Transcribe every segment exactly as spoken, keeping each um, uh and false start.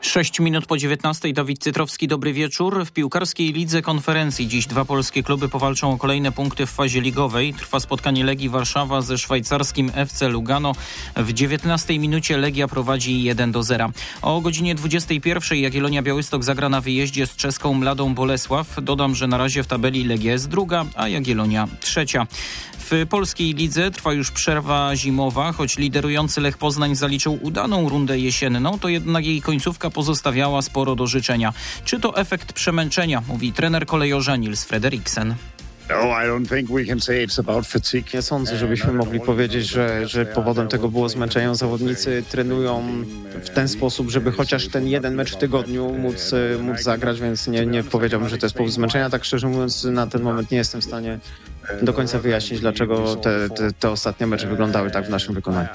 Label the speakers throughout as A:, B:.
A: Sześć minut po dziewiętnastej. Dawid Cytrowski, dobry wieczór. W piłkarskiej lidze konferencji dziś dwa polskie kluby powalczą o kolejne punkty w fazie ligowej. Trwa spotkanie Legii Warszawa ze szwajcarskim F C Lugano. W dziewiętnastej minucie Legia prowadzi jeden do zera. O godzinie dwudziestej pierwszej Jagiellonia Białystok zagra na wyjeździe z czeską Mladą Bolesław. Dodam, że na razie w tabeli Legia jest druga, a Jagiellonia trzecia. W polskiej lidze trwa już przerwa zimowa, choć liderujący Lech Poznań zaliczył udaną rundę jesienną, to jednak jej końcówka pozostawiała sporo do życzenia. Czy to efekt przemęczenia, mówi trener kolejorza Nils Frederiksen.
B: Nie sądzę, żebyśmy mogli powiedzieć, że, że powodem tego było zmęczenie. Zawodnicy trenują w ten sposób, żeby chociaż ten jeden mecz w tygodniu móc, móc zagrać, więc nie, nie powiedziałbym, że to jest powód zmęczenia. Tak szczerze mówiąc, na ten moment nie jestem w stanie do końca wyjaśnić, dlaczego te, te, te ostatnie mecze wyglądały tak w naszym wykonaniu.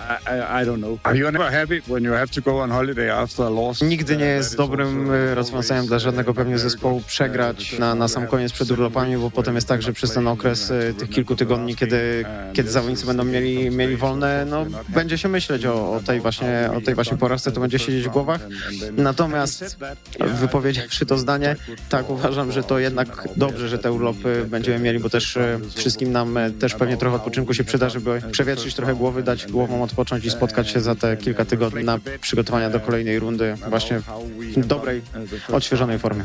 B: Nigdy nie jest dobrym rozwiązaniem dla żadnego pewnie zespołu przegrać na, na sam koniec przed urlopami, bo potem jest tak, że przez ten okres tych kilku tygodni, kiedy, kiedy zawodnicy będą mieli, mieli wolne, no będzie się myśleć o, o tej właśnie, o tej właśnie porażce, to będzie siedzieć w głowach. Natomiast wypowiedziawszy to zdanie, tak uważam, że to jednak dobrze, że te urlopy będziemy mieli, bo też wszystkim nam też pewnie trochę odpoczynku się przyda, żeby przewietrzyć trochę głowy, dać głowom odpocząć i spotkać się za te kilka tygodni na przygotowania do kolejnej rundy właśnie w dobrej, odświeżonej formie.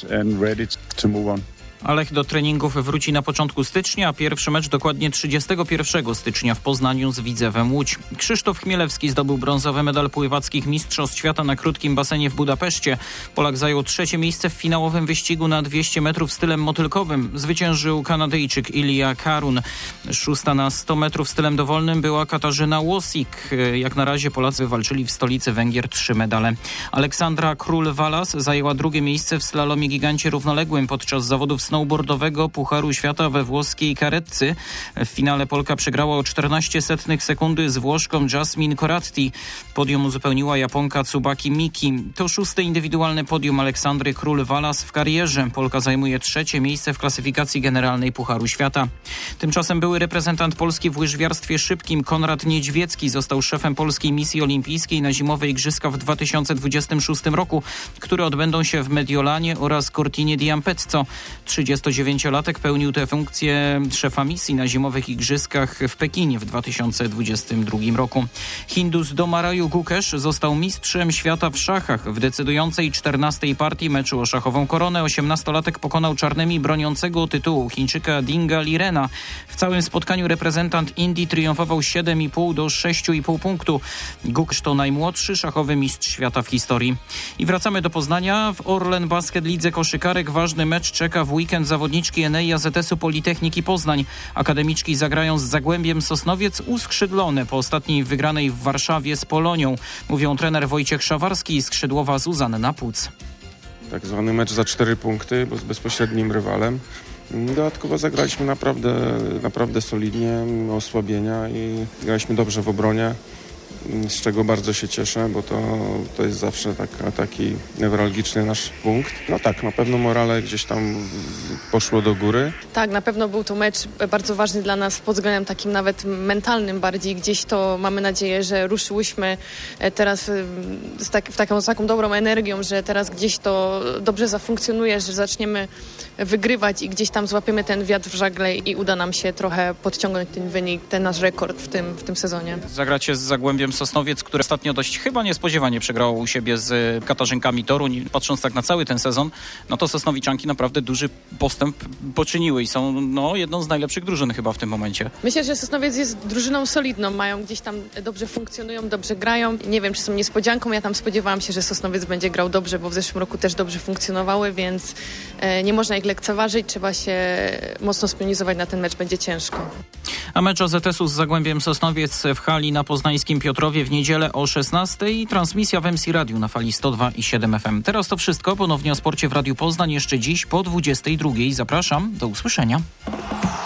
A: A Lech do treningów wróci na początku stycznia, a pierwszy mecz dokładnie trzydziestego pierwszego stycznia w Poznaniu z Widzewem Łódź. Krzysztof Chmielewski zdobył brązowy medal pływackich Mistrzostw Świata na krótkim basenie w Budapeszcie. Polak zajął trzecie miejsce w finałowym wyścigu na dwieście metrów stylem motylkowym. Zwyciężył Kanadyjczyk Ilya Karun. Szósta na sto metrów stylem dowolnym była Katarzyna Łosik. Jak na razie Polacy wywalczyli w stolicy Węgier trzy medale. Aleksandra Król-Walas zajęła drugie miejsce w slalomie gigancie równoległym podczas zawodów snowboardowego Pucharu Świata we włoskiej Karetcy. W finale Polka przegrała o czternaście setnych sekundy z Włoszką Jasmine Coratti. Podium uzupełniła Japonka Tsubaki Miki. To szóste indywidualne podium Aleksandry Król-Walas w karierze. Polka zajmuje trzecie miejsce w klasyfikacji generalnej Pucharu Świata. Tymczasem były reprezentant Polski w łyżwiarstwie szybkim Konrad Niedźwiecki został szefem polskiej misji olimpijskiej na zimowe igrzyska w dwa tysiące dwudziestym szóstym roku, które odbędą się w Mediolanie oraz Cortinie d'Ampezzo. trzydziestodziewięciolatek pełnił tę funkcję szefa misji na zimowych igrzyskach w Pekinie w dwa tysiące dwudziestym drugim roku. Hindus Domaraju Gukesz został mistrzem świata w szachach. W decydującej czternastej partii meczu o szachową koronę osiemnastolatek pokonał czarnymi broniącego tytułu Chińczyka Dinga Lirena. W całym spotkaniu reprezentant Indii triumfował siedem i pół do sześciu i pół punktu. Gukesz to najmłodszy szachowy mistrz świata w historii. I wracamy do Poznania. W Orlen Basket Lidze Koszykarek ważny mecz czeka w weekend zawodniczki Enei A Z S-u Politechniki Poznań. Akademiczki zagrają z Zagłębiem Sosnowiec uskrzydlone po ostatniej wygranej w Warszawie z Polonią. Mówią trener Wojciech Szawarski i skrzydłowa Zuzanna Puc.
C: Tak zwany mecz za cztery punkty, bo z bezpośrednim rywalem. Dodatkowo zagraliśmy naprawdę, naprawdę solidnie, mimo osłabienia i graliśmy dobrze w obronie, z czego bardzo się cieszę, bo to, to jest zawsze taka, taki newralgiczny nasz punkt. No tak, na pewno morale gdzieś tam poszło do góry.
D: Tak, na pewno był to mecz bardzo ważny dla nas pod względem takim nawet mentalnym bardziej. Gdzieś to mamy nadzieję, że ruszyłyśmy teraz z, tak, w taką, z taką dobrą energią, że teraz gdzieś to dobrze zafunkcjonuje, że zaczniemy wygrywać i gdzieś tam złapiemy ten wiatr w żagle i uda nam się trochę podciągnąć ten wynik, ten nasz rekord w tym, w tym sezonie.
A: Zagracie z Zagłębiem Sosnowiec, które ostatnio dość chyba niespodziewanie przegrało u siebie z Katarzynkami Toruń. Patrząc tak na cały ten sezon, no to Sosnowiczanki naprawdę duży postęp poczyniły i są no, jedną z najlepszych drużyn chyba w tym momencie.
D: Myślę, że Sosnowiec jest drużyną solidną, mają gdzieś tam dobrze funkcjonują, dobrze grają. Nie wiem, czy są niespodzianką, ja tam spodziewałam się, że Sosnowiec będzie grał dobrze, bo w zeszłym roku też dobrze funkcjonowały, więc e, nie można ich lekceważyć, trzeba się mocno spionizować na ten mecz, będzie ciężko.
A: A mecz A Z S-u z Zagłębiem Sosnowiec w hali na poznańskim Piotrowie w niedzielę o szesnastej. Transmisja w M C Radiu na fali sto dwa i siedem F M. Teraz to wszystko. Ponownie o sporcie w Radiu Poznań jeszcze dziś po dwudziestej drugiej. Zapraszam. Do usłyszenia.